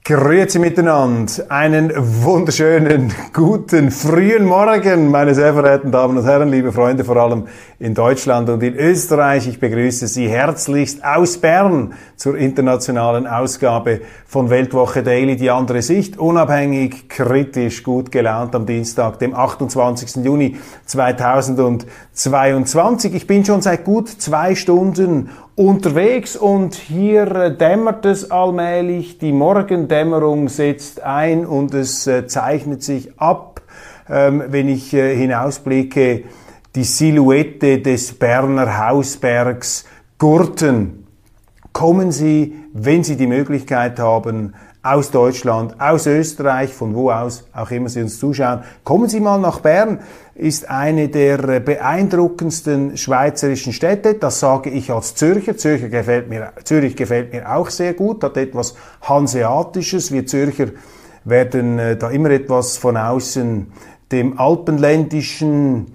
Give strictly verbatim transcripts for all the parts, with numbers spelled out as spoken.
Grüezi miteinander, einen wunderschönen, guten, frühen Morgen, meine sehr verehrten Damen und Herren, liebe Freunde, vor allem in Deutschland und in Österreich. Ich begrüße Sie herzlichst aus Bern zur internationalen Ausgabe von Weltwoche Daily, die andere Sicht, unabhängig, kritisch, gut gelaunt am Dienstag, dem achtundzwanzigsten Juni zweitausendzweiundzwanzig. Ich bin schon seit gut zwei Stunden unterwegs und hier dämmert es allmählich, die Morgendämmerung setzt ein und es äh, zeichnet sich ab, ähm, wenn ich äh, hinausblicke, die Silhouette des Berner Hausbergs Gurten. Kommen Sie, wenn Sie die Möglichkeit haben, aus Deutschland, aus Österreich, von wo aus auch immer Sie uns zuschauen, kommen Sie mal nach Bern, ist eine der beeindruckendsten schweizerischen Städte, das sage ich als Zürcher. Zürcher gefällt mir, Zürich gefällt mir auch sehr gut, hat etwas Hanseatisches. Wir Zürcher werden äh, da immer etwas von außen dem alpenländischen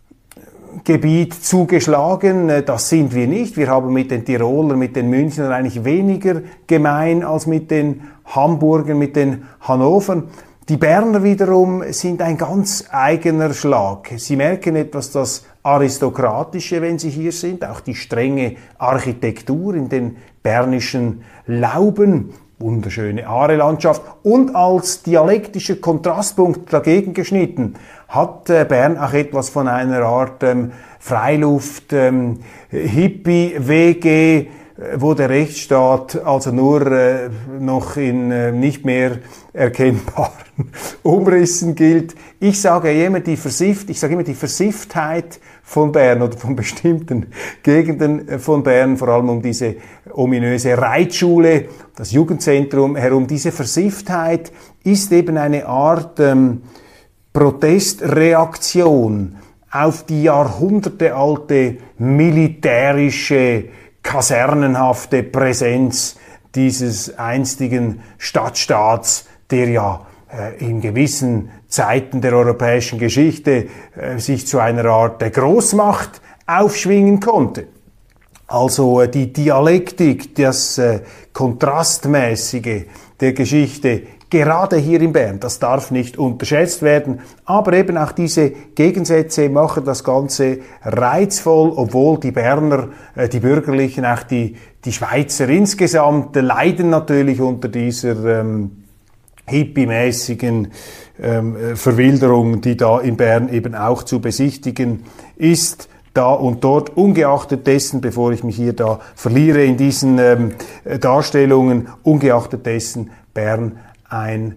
Gebiet zugeschlagen. Das sind wir nicht. Wir haben mit den Tirolern, mit den Münchnern eigentlich weniger gemein als mit den Hamburgern, mit den Hannovern. Die Berner wiederum sind ein ganz eigener Schlag. Sie merken etwas das Aristokratische, wenn Sie hier sind, auch die strenge Architektur in den bernischen Lauben, wunderschöne Aare-Landschaft, und als dialektischer Kontrastpunkt dagegen geschnitten hat äh, Bern auch etwas von einer Art ähm, Freiluft, ähm, Hippie-W G, wo der Rechtsstaat also nur äh, noch in äh, nicht mehr erkennbaren Umrissen gilt. Ich sage immer die Versifft, ich sage immer die Versifftheit von Bern oder von bestimmten Gegenden von Bern, vor allem um diese ominöse Reitschule, das Jugendzentrum herum. Diese Versifftheit ist eben eine Art ähm, Protestreaktion auf die jahrhundertealte militärische kasernenhafte Präsenz dieses einstigen Stadtstaats, der ja äh, in gewissen Zeiten der europäischen Geschichte äh, sich zu einer Art der Großmacht aufschwingen konnte. Also äh, die Dialektik, das äh, Kontrastmäßige der Geschichte, gerade hier in Bern, das darf nicht unterschätzt werden, aber eben auch diese Gegensätze machen das Ganze reizvoll, obwohl die Berner, äh, die Bürgerlichen, auch die, die Schweizer insgesamt äh, leiden natürlich unter dieser ähm, hippie-mäßigen ähm, Verwilderung, die da in Bern eben auch zu besichtigen ist. Da und dort, ungeachtet dessen, bevor ich mich hier da verliere in diesen ähm, Darstellungen, ungeachtet dessen, Bern ein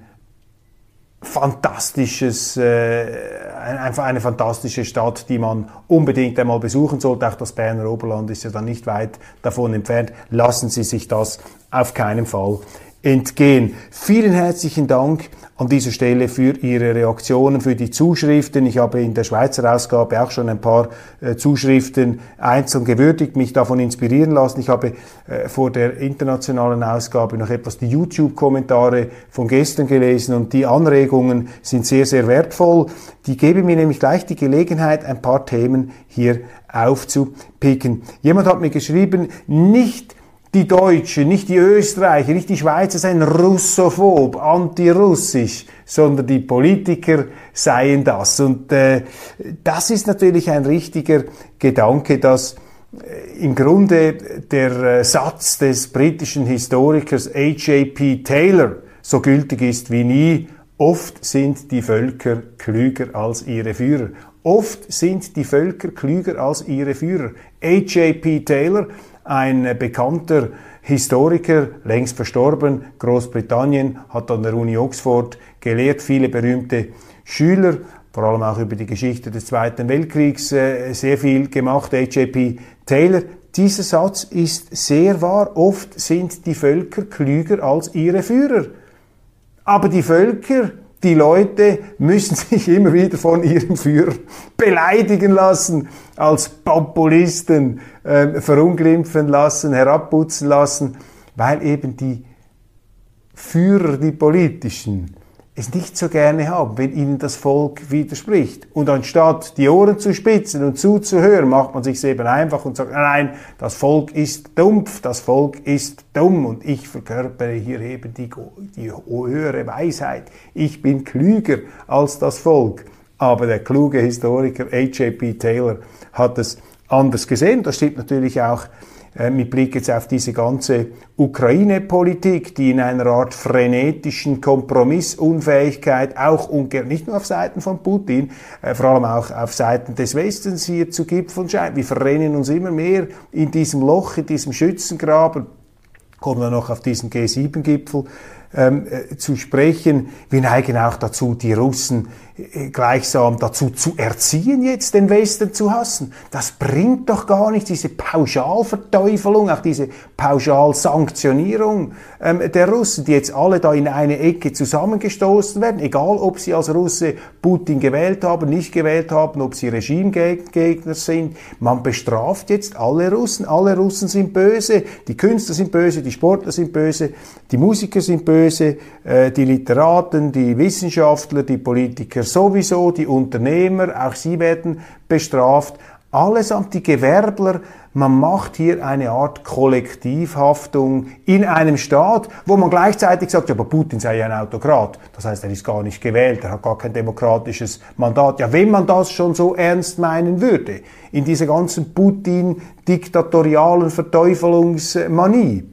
fantastisches, äh, einfach eine fantastische Stadt, die man unbedingt einmal besuchen sollte. Auch das Berner Oberland ist ja dann nicht weit davon entfernt. Lassen Sie sich das auf keinen Fall entgehen. Vielen herzlichen Dank an dieser Stelle für Ihre Reaktionen, für die Zuschriften. Ich habe in der Schweizer Ausgabe auch schon ein paar äh, Zuschriften einzeln gewürdigt, mich davon inspirieren lassen. Ich habe äh, vor der internationalen Ausgabe noch etwas die YouTube-Kommentare von gestern gelesen und die Anregungen sind sehr, sehr wertvoll. Die geben mir nämlich gleich die Gelegenheit, ein paar Themen hier aufzupicken. Jemand hat mir geschrieben, nicht die Deutschen, nicht die Österreicher, nicht die Schweizer seien russophob, antirussisch, sondern die Politiker seien das. Und äh, das ist natürlich ein richtiger Gedanke, dass äh, im Grunde der äh, Satz des britischen Historikers H J P Taylor so gültig ist wie nie: Oft sind die Völker klüger als ihre Führer. Oft sind die Völker klüger als ihre Führer. H J P Taylor, ein bekannter Historiker, längst verstorben, Großbritannien, hat an der Uni Oxford gelehrt, viele berühmte Schüler, vor allem auch über die Geschichte des Zweiten Weltkriegs, äh, sehr viel gemacht. H J P Taylor, dieser Satz ist sehr wahr. Oft sind die Völker klüger als ihre Führer. Aber die Völker, die Leute müssen sich immer wieder von ihrem Führer beleidigen lassen, als Populisten äh, verunglimpfen lassen, herabputzen lassen, weil eben die Führer, die politischen, es nicht so gerne haben, wenn ihnen das Volk widerspricht. Und anstatt die Ohren zu spitzen und zuzuhören, macht man sich eben einfach und sagt, nein, das Volk ist dumpf, das Volk ist dumm und ich verkörpere hier eben die, die höhere Weisheit. Ich bin klüger als das Volk. Aber der kluge Historiker A J P Taylor hat es anders gesehen. Das stimmt natürlich auch mit Blick jetzt auf diese ganze Ukraine-Politik, die in einer Art frenetischen Kompromissunfähigkeit auch nicht nur auf Seiten von Putin, äh, vor allem auch auf Seiten des Westens hier zu gipfeln scheint. Wir verrennen uns immer mehr in diesem Loch, in diesem Schützengraben. Kommen wir noch auf diesen G sieben Gipfel ähm, äh, zu sprechen. Wir neigen auch dazu, die Russen äh, gleichsam dazu zu erziehen, jetzt den Westen zu hassen. Das bringt doch gar nichts, diese Pauschalverteufelung, auch diese Pauschalsanktionierung ähm, der Russen, die jetzt alle da in eine Ecke zusammengestoßen werden, egal ob sie als Russe Putin gewählt haben, nicht gewählt haben, ob sie Regimegegner sind. Man bestraft jetzt alle Russen. Alle Russen sind böse, die Künstler sind böse, die Sportler sind böse, die Musiker sind böse, äh, die Literaten, die Wissenschaftler, die Politiker sowieso, die Unternehmer, auch sie werden bestraft. Allesamt die Gewerbler. Man macht hier eine Art Kollektivhaftung in einem Staat, wo man gleichzeitig sagt, ja, aber Putin sei ja ein Autokrat. Das heißt, er ist gar nicht gewählt, er hat gar kein demokratisches Mandat. Ja, wenn man das schon so ernst meinen würde, in dieser ganzen Putin-diktatorialen Verteufelungsmanie,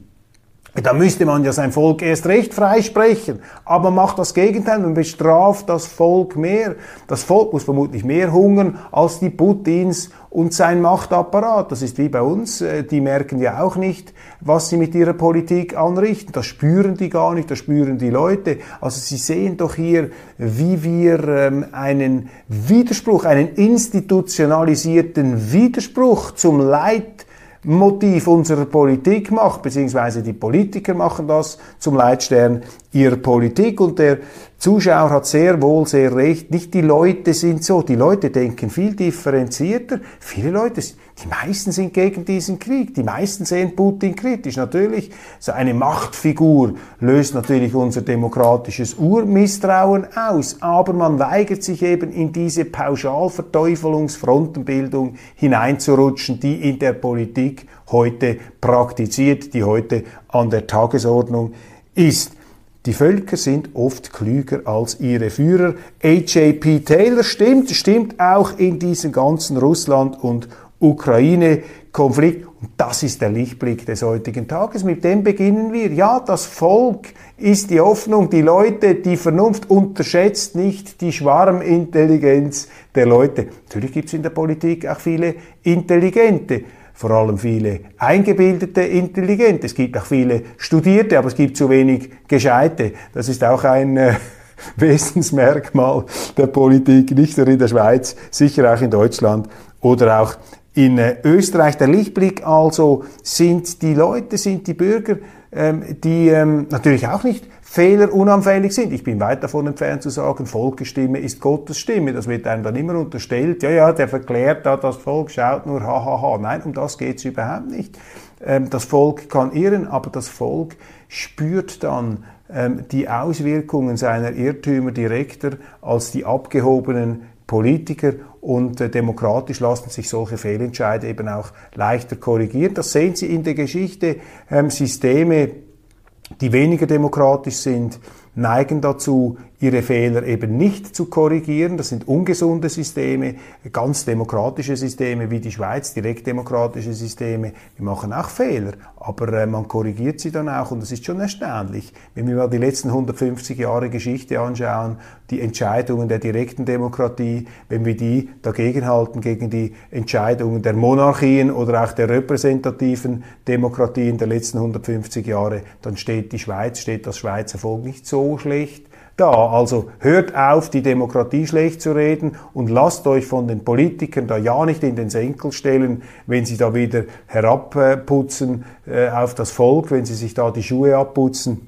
da müsste man ja sein Volk erst recht freisprechen. Aber man macht das Gegenteil, man bestraft das Volk mehr. Das Volk muss vermutlich mehr hungern als die Putins und sein Machtapparat. Das ist wie bei uns, die merken ja auch nicht, was sie mit ihrer Politik anrichten. Das spüren die gar nicht, das spüren die Leute. Also sie sehen doch hier, wie wir ähm, einen Widerspruch, einen institutionalisierten Widerspruch zum Leid Motiv unserer Politik macht, beziehungsweise die Politiker machen das zum Leitstern ihrer Politik und der Zuschauer hat sehr wohl sehr recht, nicht die Leute sind so, die Leute denken viel differenzierter, viele Leute, die meisten sind gegen diesen Krieg, die meisten sehen Putin kritisch, natürlich, so eine Machtfigur löst natürlich unser demokratisches Urmisstrauen aus, aber man weigert sich eben in diese Pauschalverteufelungsfrontenbildung hineinzurutschen, die in der Politik heute praktiziert, die heute an der Tagesordnung ist. Die Völker sind oft klüger als ihre Führer. A J P Taylor stimmt, stimmt auch in diesem ganzen Russland- und Ukraine-Konflikt. Und das ist der Lichtblick des heutigen Tages. Mit dem beginnen wir. Ja, das Volk ist die Hoffnung, die Leute, die Vernunft unterschätzt nicht die Schwarmintelligenz der Leute. Natürlich gibt es in der Politik auch viele Intelligente. Vor allem viele eingebildete Intelligente. Es gibt auch viele Studierte, aber es gibt zu wenig Gescheite. Das ist auch ein äh, Wesensmerkmal der Politik, nicht nur in der Schweiz, sicher auch in Deutschland oder auch in äh, Österreich. Der Lichtblick also sind die Leute, sind die Bürger, ähm, die ähm, natürlich auch nicht fehlerunanfällig sind. Ich bin weit davon entfernt zu sagen, Volksstimme ist Gottes Stimme. Das wird einem dann immer unterstellt. Ja, ja, der verklärt da das Volk, schaut nur, ha, ha, ha. Nein, um das geht's überhaupt nicht. Ähm, das Volk kann irren, aber das Volk spürt dann ähm, die Auswirkungen seiner Irrtümer direkter als die abgehobenen Politiker und äh, demokratisch lassen sich solche Fehlentscheide eben auch leichter korrigieren. Das sehen Sie in der Geschichte. Ähm, Systeme, die weniger demokratisch sind, neigen dazu, ihre Fehler eben nicht zu korrigieren. Das sind ungesunde Systeme, ganz demokratische Systeme wie die Schweiz, direktdemokratische Systeme. Wir machen auch Fehler, aber äh, man korrigiert sie dann auch und das ist schon erstaunlich. Wenn wir mal die letzten hundertfünfzig Jahre Geschichte anschauen, die Entscheidungen der direkten Demokratie, wenn wir die dagegenhalten gegen die Entscheidungen der Monarchien oder auch der repräsentativen Demokratien der letzten hundertfünfzig Jahre, dann steht die Schweiz, steht das Schweizer Volk nicht so schlecht da. Also hört auf, die Demokratie schlecht zu reden und lasst euch von den Politikern da ja nicht in den Senkel stellen, wenn sie da wieder herabputzen äh, auf das Volk, wenn sie sich da die Schuhe abputzen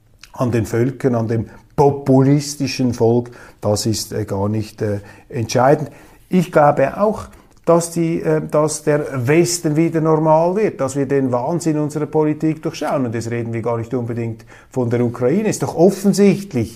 an den Völkern, an dem populistischen Volk. Das ist äh, gar nicht äh, entscheidend. Ich glaube auch, dass, die, äh, dass der Westen wieder normal wird, dass wir den Wahnsinn unserer Politik durchschauen. Und jetzt reden wir gar nicht unbedingt von der Ukraine. Es ist doch offensichtlich,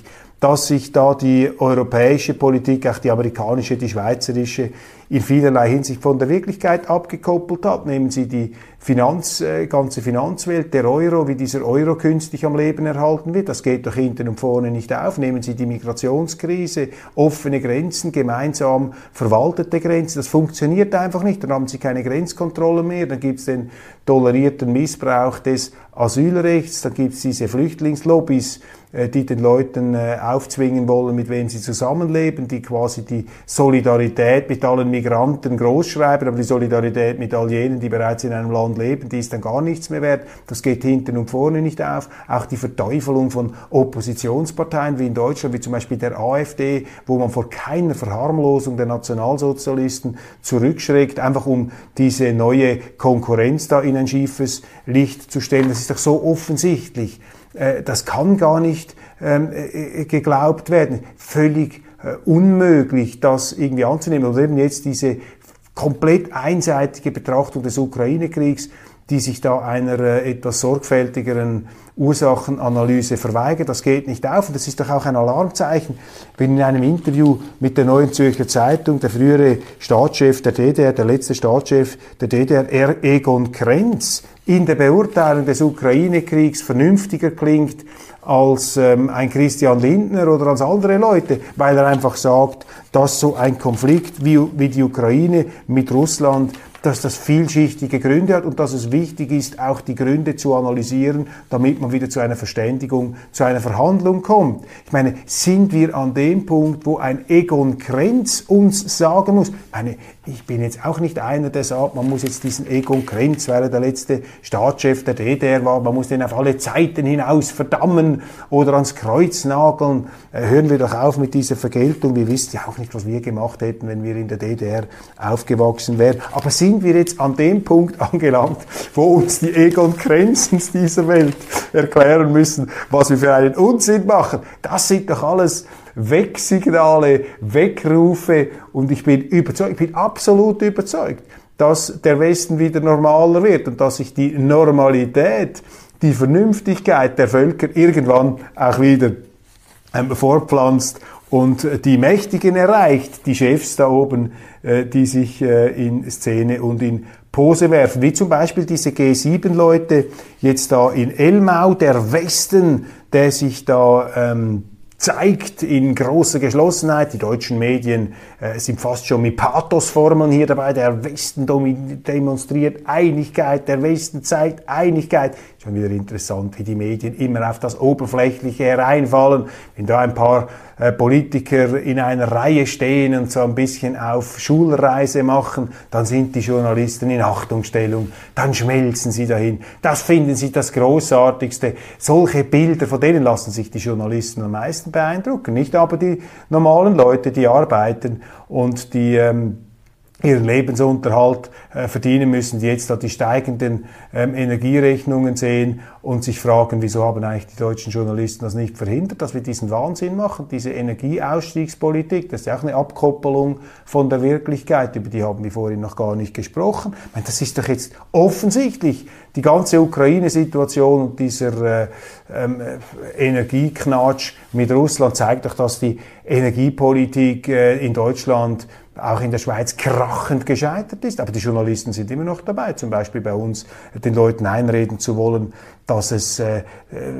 dass sich da die europäische Politik, auch die amerikanische, die schweizerische, in vielerlei Hinsicht von der Wirklichkeit abgekoppelt hat. Nehmen Sie die Finanz, äh, ganze Finanzwelt, der Euro, wie dieser Euro künstlich am Leben erhalten wird, das geht doch hinten und vorne nicht auf. Nehmen Sie die Migrationskrise, offene Grenzen, gemeinsam verwaltete Grenzen, das funktioniert einfach nicht. Dann haben Sie keine Grenzkontrolle mehr, dann gibt es den tolerierten Missbrauch des Asylrechts, dann gibt es diese Flüchtlingslobbys, die den Leuten äh, aufzwingen wollen, mit wem sie zusammenleben, die quasi die Solidarität mit allen Migranten großschreiben, aber die Solidarität mit all jenen, die bereits in einem Land leben, die ist dann gar nichts mehr wert. Das geht hinten und vorne nicht auf. Auch die Verteufelung von Oppositionsparteien wie in Deutschland, wie zum Beispiel der AfD, wo man vor keiner Verharmlosung der Nationalsozialisten zurückschreckt, einfach um diese neue Konkurrenz da in ein schiefes Licht zu stellen. Das ist doch so offensichtlich. Das kann gar nicht ähm, geglaubt werden. Völlig äh, unmöglich, das irgendwie anzunehmen. Und eben jetzt diese komplett einseitige Betrachtung des Ukraine-Kriegs, die sich da einer äh, etwas sorgfältigeren Ursachenanalyse verweigert. Das geht nicht auf. Und das ist doch auch ein Alarmzeichen, wenn in einem Interview mit der Neuen Zürcher Zeitung der frühere Staatschef der D D R, der letzte Staatschef der D D R, Egon Krenz, in der Beurteilung des Ukraine-Kriegs vernünftiger klingt als ähm, ein Christian Lindner oder als andere Leute, weil er einfach sagt, dass so ein Konflikt wie, wie die Ukraine mit Russland, dass das vielschichtige Gründe hat und dass es wichtig ist, auch die Gründe zu analysieren, damit man wieder zu einer Verständigung, zu einer Verhandlung kommt. Ich meine, sind wir an dem Punkt, wo ein Egon Krenz uns sagen muss, ich meine, ich bin jetzt auch nicht einer, der sagt, man muss jetzt diesen Egon Krenz, weil er der letzte Staatschef der D D R war, man muss den auf alle Zeiten hinaus verdammen oder ans Kreuz nageln. Äh, hören wir doch auf mit dieser Vergeltung. Wir wissen ja auch nicht, was wir gemacht hätten, wenn wir in der D D R aufgewachsen wären. Aber sind wir jetzt an dem Punkt angelangt, wo uns die Egon Krenzens dieser Welt erklären müssen, was wir für einen Unsinn machen? Das sind doch alles Wegsignale, Wegrufe, und ich bin überzeugt, ich bin absolut überzeugt, dass der Westen wieder normaler wird und dass sich die Normalität, die Vernünftigkeit der Völker irgendwann auch wieder ähm, fortpflanzt und die Mächtigen erreicht, die Chefs da oben, äh, die sich äh, in Szene und in Pose werfen, wie zum Beispiel diese G sieben Leute jetzt da in Elmau, der Westen, der sich da ähm, zeigt in großer Geschlossenheit. Die deutschen Medien äh, sind fast schon mit Pathosformeln hier dabei. Der Westen demonstriert Einigkeit, der Westen zeigt Einigkeit. Schon wieder interessant, wie die Medien immer auf das Oberflächliche hereinfallen. Wenn da ein paar äh, Politiker in einer Reihe stehen und so ein bisschen auf Schulreise machen, dann sind die Journalisten in Achtungsstellung, dann schmelzen sie dahin. Das finden sie das Großartigste. Solche Bilder, von denen lassen sich die Journalisten am meisten beeindrucken. Nicht aber die normalen Leute, die arbeiten und die ähm, ihren Lebensunterhalt äh, verdienen müssen, die jetzt da die steigenden ähm, Energierechnungen sehen und sich fragen, wieso haben eigentlich die deutschen Journalisten das nicht verhindert, dass wir diesen Wahnsinn machen, diese Energieausstiegspolitik, das ist ja auch eine Abkoppelung von der Wirklichkeit, über die haben wir vorhin noch gar nicht gesprochen. Ich meine, das ist doch jetzt offensichtlich, die ganze Ukraine-Situation und dieser äh, ähm, Energieknatsch mit Russland zeigt doch, dass die Energiepolitik äh, in Deutschland, auch in der Schweiz, krachend gescheitert ist. Aber die Journalisten sind immer noch dabei, zum Beispiel bei uns den Leuten einreden zu wollen, dass es äh, äh,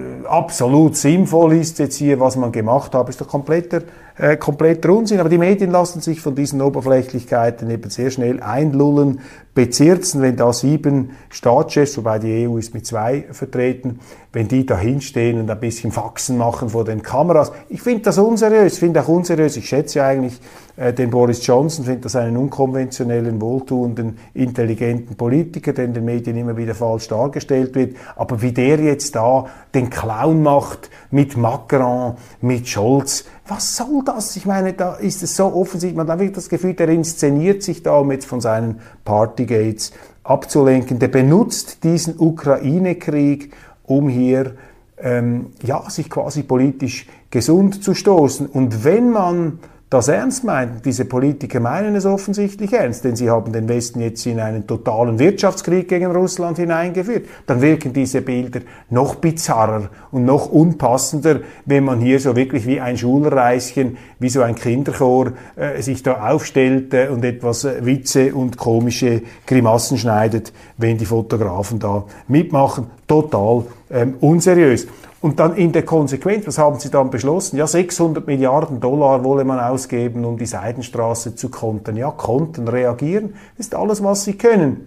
absolut sinnvoll ist, jetzt hier, was man gemacht hat, ist doch kompletter, äh, kompletter Unsinn. Aber die Medien lassen sich von diesen Oberflächlichkeiten eben sehr schnell einlullen, bezirzen, wenn da sieben Staatschefs, wobei die E U ist mit zwei vertreten, wenn die da hinstehen und ein bisschen Faxen machen vor den Kameras. Ich finde das unseriös, ich finde auch unseriös, ich schätze ja eigentlich äh, den Boris Johnson, finde das einen unkonventionellen, wohltuenden, intelligenten Politiker, der in den Medien immer wieder falsch dargestellt wird, aber wie der jetzt da den Clown macht mit Macron, mit Scholz, was soll das? Ich meine, da ist es so offensichtlich, man hat wirklich das Gefühl, der inszeniert sich da, um jetzt von seinen Partygates abzulenken. Der benutzt diesen Ukraine-Krieg, um hier ähm, ja, sich quasi politisch gesund zu stoßen. Und wenn man das ernst meint. Diese Politiker meinen es offensichtlich ernst, denn sie haben den Westen jetzt in einen totalen Wirtschaftskrieg gegen Russland hineingeführt. Dann wirken diese Bilder noch bizarrer und noch unpassender, wenn man hier so wirklich wie ein Schulreischen, wie so ein Kinderchor äh, sich da aufstellt äh, und etwas äh, Witze und komische Grimassen schneidet, wenn die Fotografen da mitmachen. Total ähm, unseriös. Und dann in der Konsequenz, was haben sie dann beschlossen? Ja, sechshundert Milliarden Dollar wolle man ausgeben, um die Seidenstraße zu kontern. Ja, kontern, reagieren, ist alles, was sie können.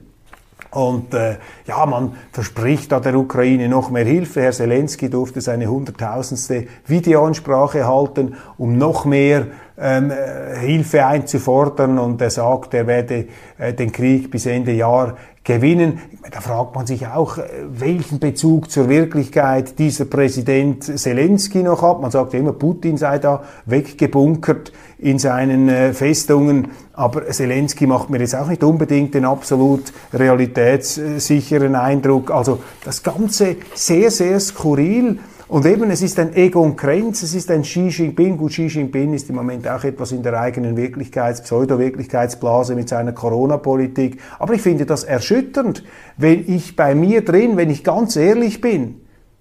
Und äh, ja, man verspricht da der Ukraine noch mehr Hilfe. Herr Zelensky durfte seine hunderttausendste Videoansprache halten, um noch mehr ähm, Hilfe einzufordern. Und er sagt, er werde äh, den Krieg bis Ende Jahr gewinnen. Da fragt man sich auch, welchen Bezug zur Wirklichkeit dieser Präsident Zelensky noch hat. Man sagt ja immer, Putin sei da weggebunkert in seinen äh, Festungen, aber Zelensky macht mir jetzt auch nicht unbedingt den absolut realitätssicheren Eindruck. Also das Ganze sehr, sehr skurril. Und eben, es ist ein Egon Krenz, es ist ein Xi Jinping. Gut, Xi Jinping ist im Moment auch etwas in der eigenen Wirklichkeits-, Pseudo-Wirklichkeitsblase mit seiner Corona-Politik. Aber ich finde das erschütternd, wenn ich bei mir drin, wenn ich ganz ehrlich bin,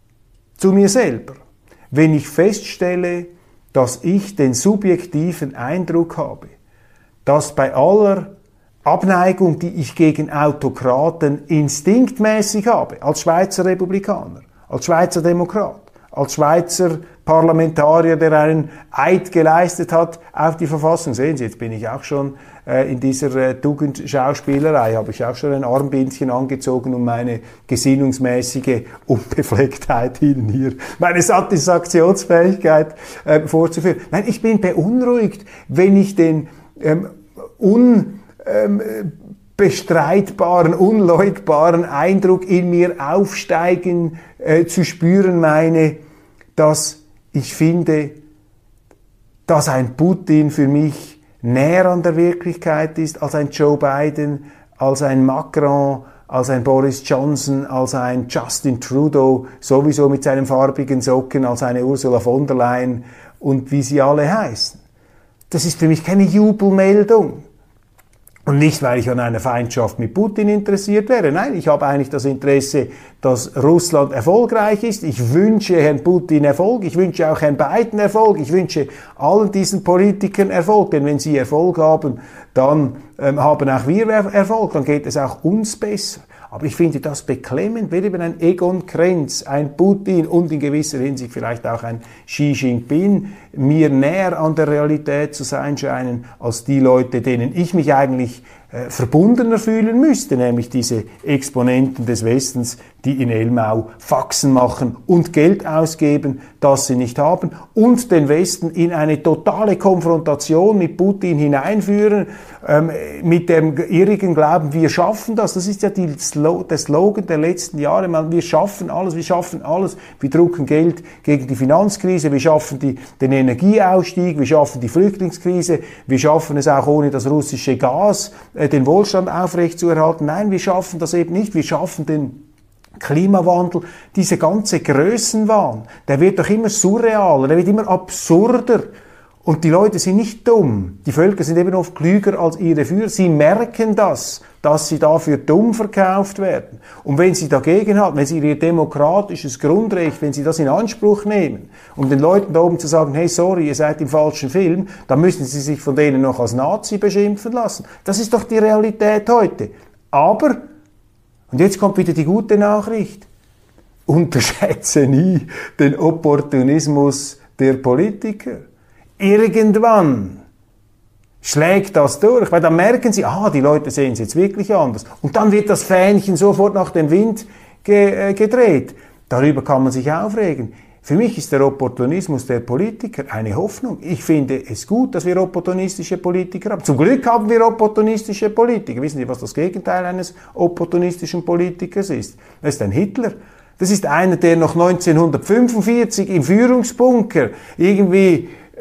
zu mir selber, wenn ich feststelle, dass ich den subjektiven Eindruck habe, dass bei aller Abneigung, die ich gegen Autokraten instinktmäßig habe, als Schweizer Republikaner, als Schweizer Demokrat, als Schweizer Parlamentarier, der einen Eid geleistet hat auf die Verfassung. Sehen Sie, jetzt bin ich auch schon äh, in dieser äh, Tugendschauspielerei, habe ich auch schon ein Armbindchen angezogen, um meine gesinnungsmäßige Unbeflecktheit Ihnen hier, meine Satisfaktionsfähigkeit äh, vorzuführen. Nein, ich bin beunruhigt, wenn ich den ähm, un... Ähm, bestreitbaren, unleugbaren Eindruck in mir aufsteigen äh, zu spüren meine, dass ich finde, dass ein Putin für mich näher an der Wirklichkeit ist als ein Joe Biden, als ein Macron, als ein Boris Johnson, als ein Justin Trudeau, sowieso mit seinen farbigen Socken, als eine Ursula von der Leyen und wie sie alle heißen. Das ist für mich keine Jubelmeldung. Und nicht, weil ich an einer Feindschaft mit Putin interessiert wäre. Nein, ich habe eigentlich das Interesse, dass Russland erfolgreich ist. Ich wünsche Herrn Putin Erfolg. Ich wünsche auch Herrn Biden Erfolg. Ich wünsche allen diesen Politikern Erfolg. Denn wenn sie Erfolg haben, dann ähm, haben auch wir Erfolg. Dann geht es auch uns besser. Aber ich finde das beklemmend, wenn eben ein Egon Krenz, ein Putin und in gewisser Hinsicht vielleicht auch ein Xi Jinping mir näher an der Realität zu sein scheinen als die Leute, denen ich mich eigentlich äh, verbundener fühlen müsste, nämlich diese Exponenten des Westens, die in Elmau Faxen machen und Geld ausgeben, das sie nicht haben, und den Westen in eine totale Konfrontation mit Putin hineinführen, ähm, mit dem irrigen Glauben, wir schaffen das. Das ist ja die Slo- der Slogan der letzten Jahre. Man, wir schaffen alles, wir schaffen alles. Wir drucken Geld gegen die Finanzkrise, wir schaffen die, den Energieausstieg, wir schaffen die Flüchtlingskrise, wir schaffen es auch ohne das russische Gas, äh, den Wohlstand aufrechtzuerhalten. Nein, wir schaffen das eben nicht. Wir schaffen den Klimawandel, diese ganze Größenwahn, der wird doch immer surrealer, der wird immer absurder. Und die Leute sind nicht dumm. Die Völker sind eben oft klüger als ihre Führer. Sie merken das, dass sie dafür dumm verkauft werden. Und wenn sie dagegen halten, wenn sie ihr demokratisches Grundrecht, wenn sie das in Anspruch nehmen, um den Leuten da oben zu sagen, hey, sorry, ihr seid im falschen Film, dann müssen sie sich von denen noch als Nazi beschimpfen lassen. Das ist doch die Realität heute. Aber, und jetzt kommt wieder die gute Nachricht, unterschätze nie den Opportunismus der Politiker. Irgendwann schlägt das durch, weil dann merken sie, ah, die Leute sehen es jetzt wirklich anders. Und dann wird das Fähnchen sofort nach dem Wind ge- äh, gedreht. Darüber kann man sich aufregen. Für mich ist der Opportunismus der Politiker eine Hoffnung. Ich finde es gut, dass wir opportunistische Politiker haben. Zum Glück haben wir opportunistische Politiker. Wissen Sie, was das Gegenteil eines opportunistischen Politikers ist? Das ist ein Hitler. Das ist einer, der noch neunzehnhundertfünfundvierzig im Führungsbunker irgendwie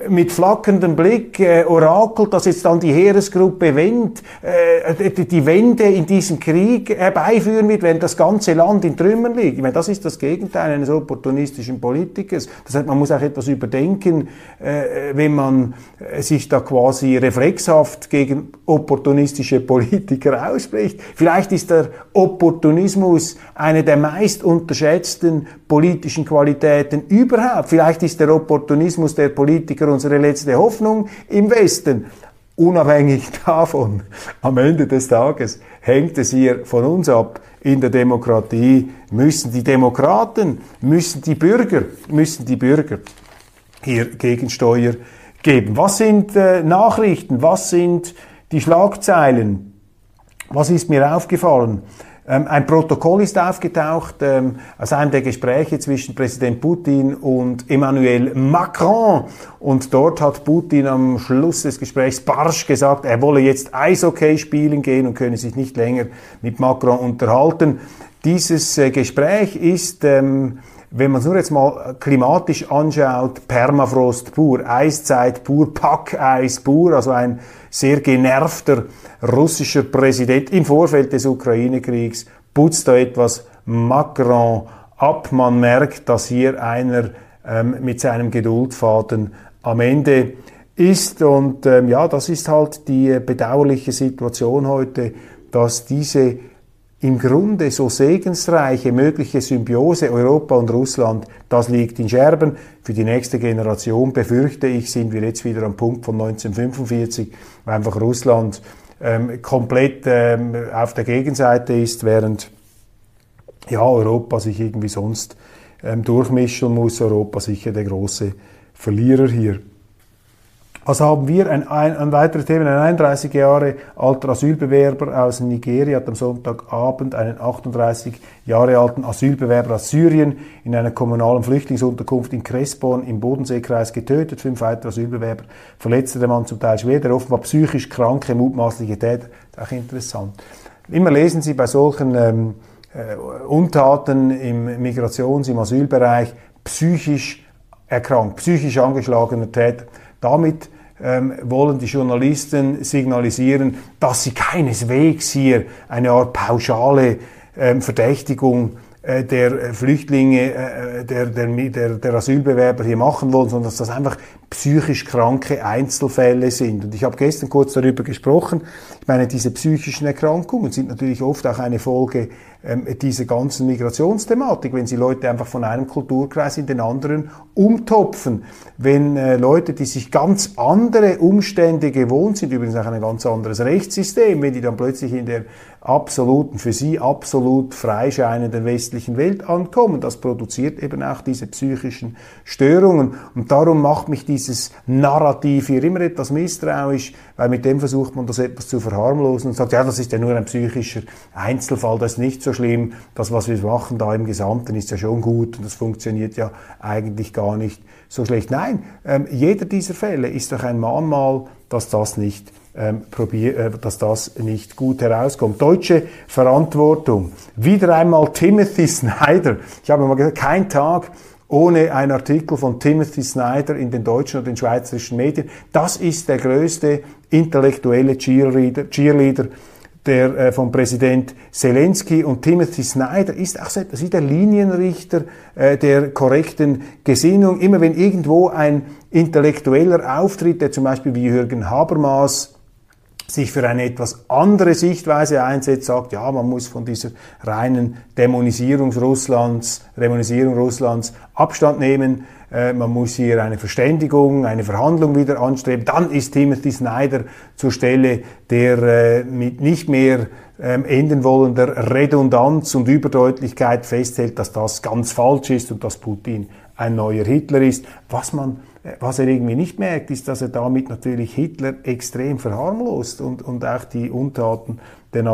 mit flackerndem Blick äh, orakelt, dass jetzt dann die Heeresgruppe Wendt äh, die Wende in diesem Krieg herbeiführen wird, während das ganze Land in Trümmern liegt. Ich meine, das ist das Gegenteil eines opportunistischen Politikers. Das heißt, man muss auch etwas überdenken, äh, wenn man äh, sich da quasi reflexhaft gegen opportunistische Politiker ausspricht. Vielleicht ist der Opportunismus eine der meist unterschätzten politischen Qualitäten überhaupt. Vielleicht ist der Opportunismus der Politiker unsere letzte Hoffnung im Westen. Unabhängig davon, am Ende des Tages hängt es hier von uns ab. In der Demokratie müssen die Demokraten, müssen die Bürger, müssen die Bürger hier Gegensteuer geben. Was sind äh, Nachrichten? Was sind die Schlagzeilen? Was ist mir aufgefallen? Ähm, ein Protokoll ist aufgetaucht ähm, aus einem der Gespräche zwischen Präsident Putin und Emmanuel Macron. Und dort hat Putin am Schluss des Gesprächs barsch gesagt, er wolle jetzt Eishockey spielen gehen und könne sich nicht länger mit Macron unterhalten. Dieses äh, Gespräch ist, ähm, wenn man es nur jetzt mal klimatisch anschaut, Permafrost pur, Eiszeit pur, Packeis pur, also ein sehr genervter russischer Präsident im Vorfeld des Ukraine-Kriegs putzt da etwas Macron ab. Man merkt, dass hier einer ähm, mit seinem Geduldfaden am Ende ist. Und ähm, ja, das ist halt die bedauerliche Situation heute, dass diese im Grunde so segensreiche mögliche Symbiose Europa und Russland, das liegt in Scherben. Für die nächste Generation, befürchte ich, sind wir jetzt wieder am Punkt von neunzehnhundertfünfundvierzig, weil einfach Russland ähm, komplett ähm, auf der Gegenseite ist, während ja, Europa sich irgendwie sonst ähm, durchmischen muss. Europa sicher der große Verlierer hier. Also haben wir ein, ein, ein weiteres Thema, ein einunddreißig Jahre alter Asylbewerber aus Nigeria hat am Sonntagabend einen achtunddreißig Jahre alten Asylbewerber aus Syrien in einer kommunalen Flüchtlingsunterkunft in Crespon im Bodenseekreis getötet. Fünf weitere Asylbewerber verletzte der Mann zum Teil schwer. Der offenbar psychisch kranke, mutmaßliche Täter, auch interessant. Immer lesen Sie bei solchen ähm, äh, Untaten im Migrations-, im Asylbereich psychisch erkrankt, psychisch angeschlagener Täter. Damit ähm, wollen die Journalisten signalisieren, dass sie keineswegs hier eine Art pauschale ähm, Verdächtigung äh, der Flüchtlinge, äh, der, der, der, der Asylbewerber hier machen wollen, sondern dass das einfach psychisch kranke Einzelfälle sind. Und ich habe gestern kurz darüber gesprochen. Ich meine, diese psychischen Erkrankungen sind natürlich oft auch eine Folge ähm, dieser ganzen Migrationsthematik, wenn sie Leute einfach von einem Kulturkreis in den anderen umtopfen. Wenn äh, Leute, die sich ganz andere Umstände gewohnt sind, übrigens auch ein ganz anderes Rechtssystem, wenn die dann plötzlich in der absoluten, für sie absolut freischeinenden westlichen Welt ankommen, das produziert eben auch diese psychischen Störungen. Und darum macht mich dieses Narrativ hier immer etwas misstrauisch, weil mit dem versucht man das etwas zu verharmlosen und sagt, ja, das ist ja nur ein psychischer Einzelfall, das ist nicht so schlimm, das, was wir machen da im Gesamten, ist ja schon gut und das funktioniert ja eigentlich gar nicht so schlecht. Nein, ähm, jeder dieser Fälle ist doch ein Mahnmal, dass das nicht ähm, probier, äh, dass das nicht gut herauskommt. Deutsche Verantwortung. Wieder einmal Timothy Snyder. Ich habe mal gesagt, kein Tag ohne einen Artikel von Timothy Snyder in den deutschen und den schweizerischen Medien. Das ist der größte intellektuelle Cheerleader, Cheerleader der äh, von Präsident Zelensky, und Timothy Snyder ist auch so etwas wie der Linienrichter äh, der korrekten Gesinnung. Immer wenn irgendwo ein Intellektueller auftritt, der zum Beispiel wie Jürgen Habermas sich für eine etwas andere Sichtweise einsetzt, sagt, ja, man muss von dieser reinen Dämonisierung Russlands, Dämonisierung Russlands Abstand nehmen, äh, man muss hier eine Verständigung, eine Verhandlung wieder anstreben, dann ist Timothy Snyder zur Stelle, der äh, mit nicht mehr ähm, enden wollender Redundanz und Überdeutlichkeit festhält, dass das ganz falsch ist und dass Putin ein neuer Hitler ist. Was man Was er irgendwie nicht merkt, ist, dass er damit natürlich Hitler extrem verharmlost und, und auch die Untaten der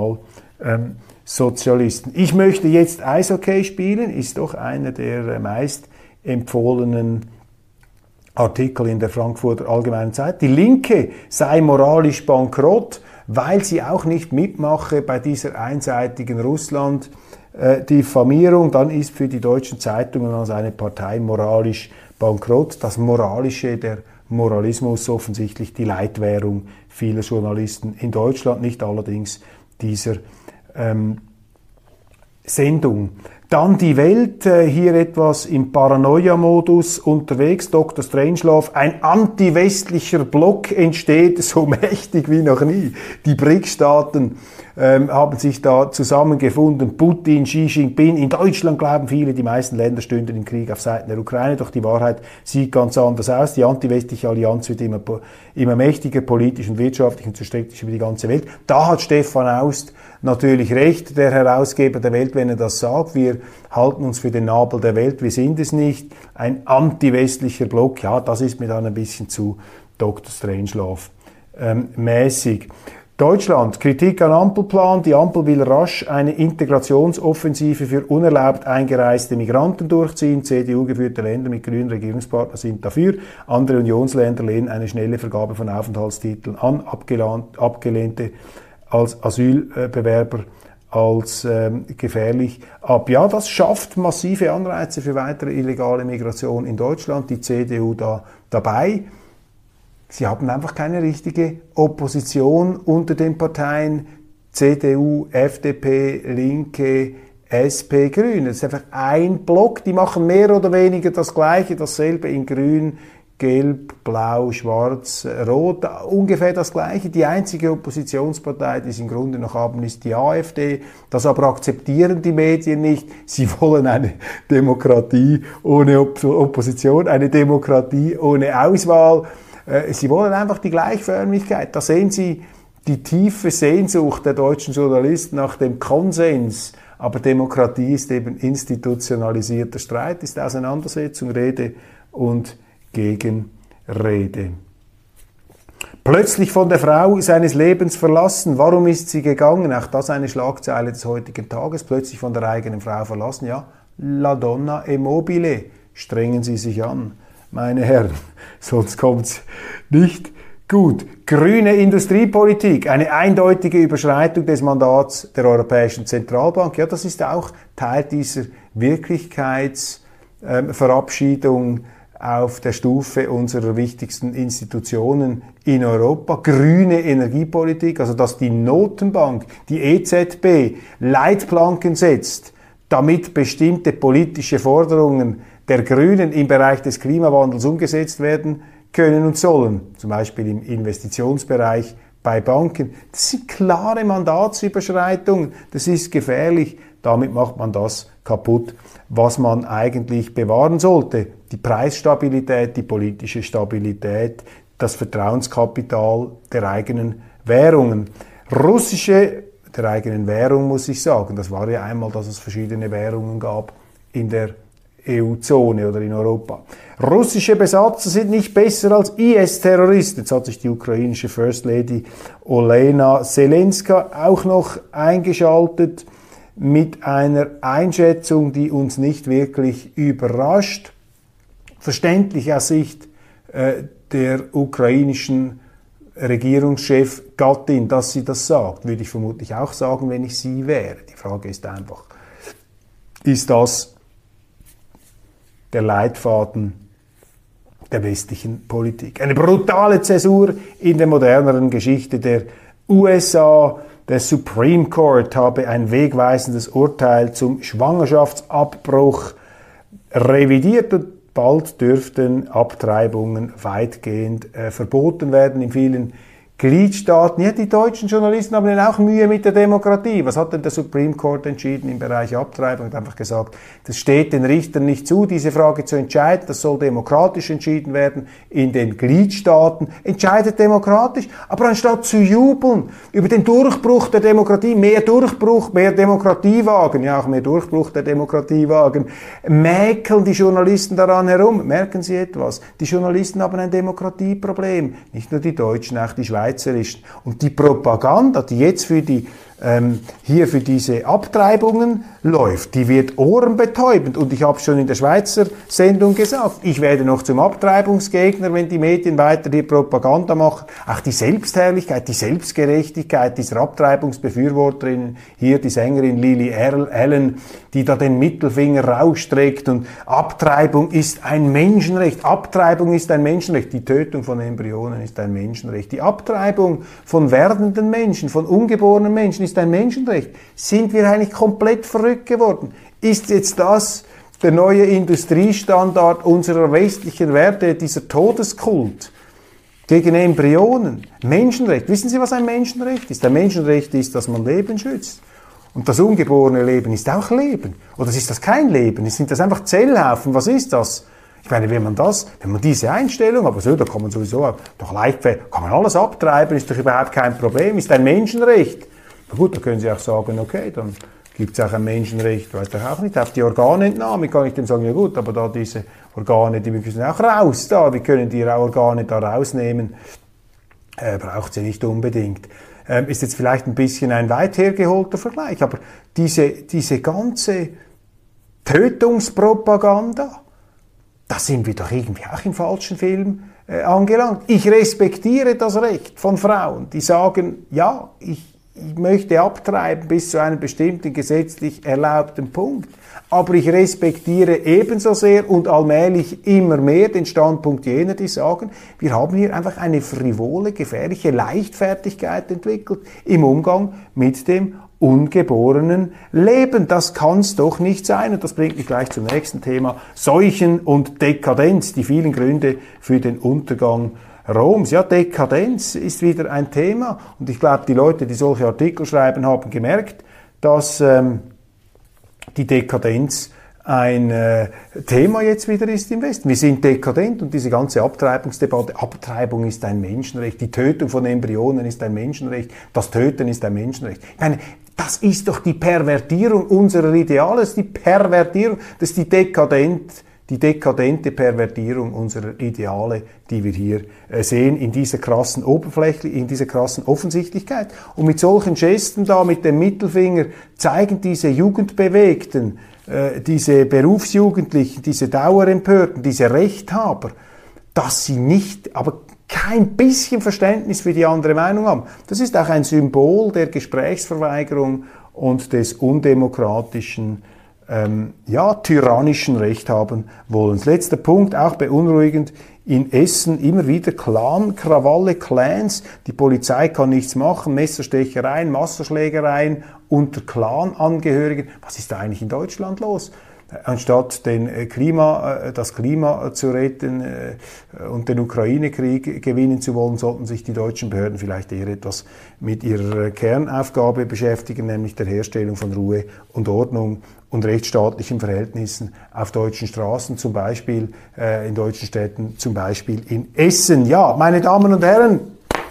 Nationalsozialisten. Ich möchte jetzt Eishockey spielen, ist doch einer der meist empfohlenen Artikel in der Frankfurter Allgemeinen Zeit. Die Linke sei moralisch bankrott, weil sie auch nicht mitmache bei dieser einseitigen Russland-Diffamierung. Dann ist für die deutschen Zeitungen als eine Partei moralisch bankrott. Das Moralische der Moralismus offensichtlich die Leitwährung vieler Journalisten in Deutschland, nicht allerdings dieser ähm, Sendung. Dann die Welt, äh, hier etwas im Paranoia-Modus unterwegs. Doktor Strangelove, ein anti-westlicher Block entsteht, so mächtig wie noch nie. Die B R I C S-Staaten ähm, haben sich da zusammengefunden. Putin, Xi Jinping. In Deutschland glauben viele, die meisten Länder stünden im Krieg auf Seiten der Ukraine. Doch die Wahrheit sieht ganz anders aus. Die anti-westliche Allianz wird immer, immer mächtiger, politisch und wirtschaftlich und zerstreckt sich über die ganze Welt. Da hat Stefan Aust natürlich recht, der Herausgeber der Welt, wenn er das sagt. Wir halten uns für den Nabel der Welt, wir sind es nicht. Ein anti-westlicher Block, ja, das ist mir dann ein bisschen zu Doktor Strangelove ähm, mäßig. Deutschland, Kritik an Ampelplan. Die Ampel will rasch eine Integrationsoffensive für unerlaubt eingereiste Migranten durchziehen. C D U-geführte Länder mit grünen Regierungspartnern sind dafür. Andere Unionsländer lehnen eine schnelle Vergabe von Aufenthaltstiteln an. Abgelehnte als Asylbewerber als ähm, gefährlich ab. Ja, das schafft massive Anreize für weitere illegale Migration in Deutschland. Die C D U da dabei. Sie haben einfach keine richtige Opposition unter den Parteien C D U, F D P, Linke, S P, Grüne. Das ist einfach ein Block. Die machen mehr oder weniger das Gleiche, dasselbe in Grün, Gelb, Blau, Schwarz, Rot, ungefähr das Gleiche. Die einzige Oppositionspartei, die sie im Grunde noch haben, ist die AfD. Das aber akzeptieren die Medien nicht. Sie wollen eine Demokratie ohne Opp- Opposition, eine Demokratie ohne Auswahl. Sie wollen einfach die Gleichförmigkeit. Da sehen Sie die tiefe Sehnsucht der deutschen Journalisten nach dem Konsens. Aber Demokratie ist eben institutionalisierter Streit, ist Auseinandersetzung, Rede und Gegenrede. Plötzlich von der Frau seines Lebens verlassen. Warum ist sie gegangen? Auch das eine Schlagzeile des heutigen Tages. Plötzlich von der eigenen Frau verlassen. Ja, la donna è mobile. Strengen Sie sich an, meine Herren. Sonst kommt's nicht gut. Grüne Industriepolitik. Eine eindeutige Überschreitung des Mandats der Europäischen Zentralbank. Ja, das ist auch Teil dieser Wirklichkeitsverabschiedung äh, auf der Stufe unserer wichtigsten Institutionen in Europa. Grüne Energiepolitik, also dass die Notenbank, die E Z B, Leitplanken setzt, damit bestimmte politische Forderungen der Grünen im Bereich des Klimawandels umgesetzt werden können und sollen. Zum Beispiel im Investitionsbereich bei Banken. Das sind klare Mandatsüberschreitungen. Das ist gefährlich. Damit macht man das kaputt, was man eigentlich bewahren sollte. Die Preisstabilität, die politische Stabilität, das Vertrauenskapital der eigenen Währungen. Russische, der eigenen Währung muss ich sagen, das war ja einmal, dass es verschiedene Währungen gab in der E U-Zone oder in Europa. Russische Besatzer sind nicht besser als I S-Terroristen. Jetzt hat sich die ukrainische First Lady Olena Zelenska auch noch eingeschaltet mit einer Einschätzung, die uns nicht wirklich überrascht. Verständlich aus Sicht äh, der ukrainischen Regierungschef Gattin, dass sie das sagt, würde ich vermutlich auch sagen, wenn ich sie wäre. Die Frage ist einfach, ist das der Leitfaden der westlichen Politik? Eine brutale Zäsur in der moderneren Geschichte der U S A. Der Supreme Court habe ein wegweisendes Urteil zum Schwangerschaftsabbruch revidiert und bald dürften Abtreibungen weitgehend äh, verboten werden in vielen Gliedstaaten. Ja, die deutschen Journalisten haben ja auch Mühe mit der Demokratie. Was hat denn der Supreme Court entschieden im Bereich Abtreibung? Hat einfach gesagt, das steht den Richtern nicht zu, diese Frage zu entscheiden. Das soll demokratisch entschieden werden in den Gliedstaaten. Entscheidet demokratisch. Aber anstatt zu jubeln über den Durchbruch der Demokratie, mehr Durchbruch, mehr Demokratie wagen, ja auch mehr Durchbruch der Demokratie wagen, mäkeln die Journalisten daran herum. Merken Sie etwas? Die Journalisten haben ein Demokratieproblem. Nicht nur die Deutschen, auch die Schweizer. Und die Propaganda, die jetzt für die ähm, hier für diese Abtreibungen läuft, die wird ohrenbetäubend. Und ich habe schon in der Schweizer Sendung gesagt, ich werde noch zum Abtreibungsgegner, wenn die Medien weiter die Propaganda machen. Auch die Selbstherrlichkeit, die Selbstgerechtigkeit dieser Abtreibungsbefürworterinnen, hier die Sängerin Lily Allen, die da den Mittelfinger rausstreckt und Abtreibung ist ein Menschenrecht. Abtreibung ist ein Menschenrecht. Die Tötung von Embryonen ist ein Menschenrecht. Die Abtreibung von werdenden Menschen, von ungeborenen Menschen ist ein Menschenrecht. Sind wir eigentlich komplett verrückt geworden? Ist jetzt das der neue Industriestandard unserer westlichen Werte, dieser Todeskult gegen Embryonen? Menschenrecht. Wissen Sie, was ein Menschenrecht ist? Ein Menschenrecht ist, dass man Leben schützt. Und das ungeborene Leben ist auch Leben. Oder ist das kein Leben? Sind das einfach Zellhaufen? Was ist das? Ich meine, wenn man das, wenn man diese Einstellung, aber so, da kann man sowieso doch leicht, kann man alles abtreiben, ist doch überhaupt kein Problem, ist ein Menschenrecht. Na gut, da können Sie auch sagen, okay, dann gibt es auch ein Menschenrecht, weiß ich auch nicht, auf die Organentnahme kann ich dem sagen, ja gut, aber da diese Organe, die müssen auch raus, da, wir können die Organe da rausnehmen, äh, braucht sie nicht unbedingt. Ähm, ist jetzt vielleicht ein bisschen ein weit hergeholter Vergleich, aber diese, diese ganze Tötungspropaganda, da sind wir doch irgendwie auch im falschen Film äh, angelangt. Ich respektiere das Recht von Frauen, die sagen, ja, ich, ich möchte abtreiben bis zu einem bestimmten gesetzlich erlaubten Punkt. Aber ich respektiere ebenso sehr und allmählich immer mehr den Standpunkt jener, die sagen, wir haben hier einfach eine frivole, gefährliche Leichtfertigkeit entwickelt im Umgang mit dem ungeborenen Leben. Das kann's doch nicht sein. Und das bringt mich gleich zum nächsten Thema. Seuchen und Dekadenz, die vielen Gründe für den Untergang Roms. Ja, Dekadenz ist wieder ein Thema. Und ich glaube, die Leute, die solche Artikel schreiben, haben gemerkt, dass ähm, die Dekadenz ein äh, Thema jetzt wieder ist im Westen. Wir sind dekadent und diese ganze Abtreibungsdebatte, Abtreibung ist ein Menschenrecht, die Tötung von Embryonen ist ein Menschenrecht, das Töten ist ein Menschenrecht. Ich meine, das ist doch die Pervertierung unserer Ideale, das ist die Pervertierung, das ist die dekadent, die dekadente Pervertierung unserer Ideale, die wir hier äh, sehen, in dieser krassen Oberfläche, in dieser krassen Offensichtlichkeit. Und mit solchen Gesten da, mit dem Mittelfinger, zeigen diese Jugendbewegten, äh, diese Berufsjugendlichen, diese Dauerempörten, diese Rechthaber, dass sie nicht, aber kein bisschen Verständnis für die andere Meinung haben. Das ist auch ein Symbol der Gesprächsverweigerung und des undemokratischen, ähm, ja, tyrannischen Rechthaben wollens. Letzter Punkt, auch beunruhigend, in Essen immer wieder Clan-Krawalle, Clans, die Polizei kann nichts machen, Messerstechereien, Massenschlägereien unter Clan-Angehörigen. Was ist da eigentlich in Deutschland los? Anstatt den Klima, das Klima zu retten und den Ukraine-Krieg gewinnen zu wollen, sollten sich die deutschen Behörden vielleicht eher etwas mit ihrer Kernaufgabe beschäftigen, nämlich der Herstellung von Ruhe und Ordnung und rechtsstaatlichen Verhältnissen auf deutschen Straßen, zum Beispiel äh, in deutschen Städten, zum Beispiel in Essen. Ja, meine Damen und Herren,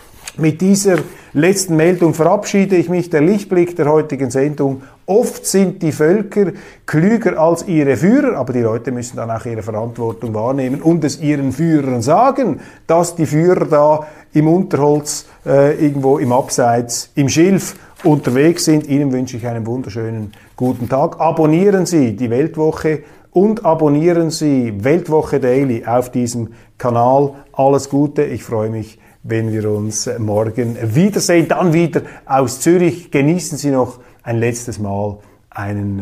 mit dieser letzten Meldung verabschiede ich mich. Der Lichtblick der heutigen Sendung. Oft sind die Völker klüger als ihre Führer, aber die Leute müssen dann auch ihre Verantwortung wahrnehmen und es ihren Führern sagen, dass die Führer da im Unterholz, äh, irgendwo im Abseits, im Schilf unterwegs sind. Ihnen wünsche ich einen wunderschönen guten Tag. Abonnieren Sie die Weltwoche und abonnieren Sie Weltwoche Daily auf diesem Kanal. Alles Gute, ich freue mich, wenn wir uns morgen wiedersehen. Dann wieder aus Zürich. Genießen Sie noch ein letztes Mal einen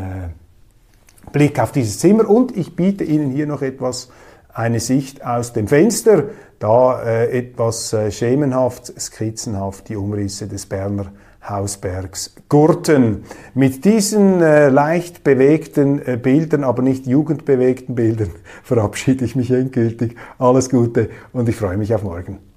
äh, Blick auf dieses Zimmer und ich biete Ihnen hier noch etwas, eine Sicht aus dem Fenster, da äh, etwas äh, schemenhaft, skizzenhaft die Umrisse des Berner Hausbergs Gurten. Mit diesen äh, leicht bewegten äh, Bildern, aber nicht jugendbewegten Bildern, verabschiede ich mich endgültig. Alles Gute und ich freue mich auf morgen.